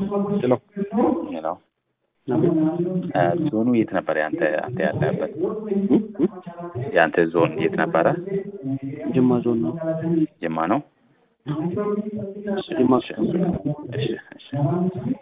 ሄሎ ነው ዞኑ የት ነበር? አንተ ያለበት ያንተ ዞን የት ነበረ? ጅማ ዞን ነው። ጅማ ነው። ጅማ እሺ